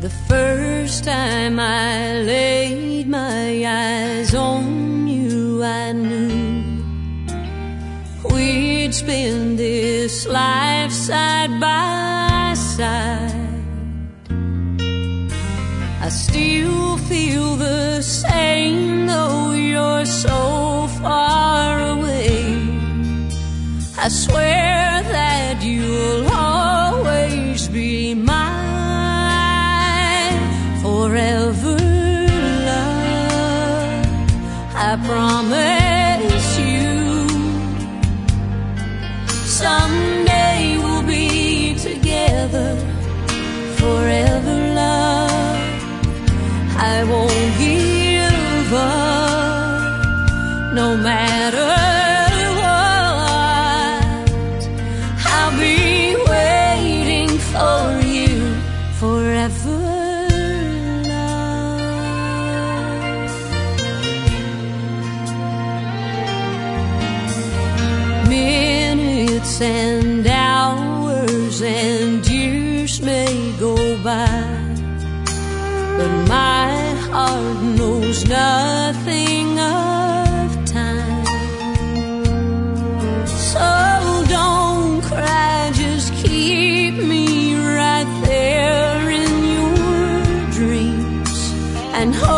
The first time I laid my eyes on you, I knew we'd spend this life side by side. I still feel the same, though you're so far away. I swear that you'll always be mine. Forever, love, I promise you. Someday we'll be together. Forever, love, I won't give up, no matter what. I'll be waiting for you forever. And hours and years may go by, but my heart knows nothing of time. So don't cry, just keep me right there in your dreams and hold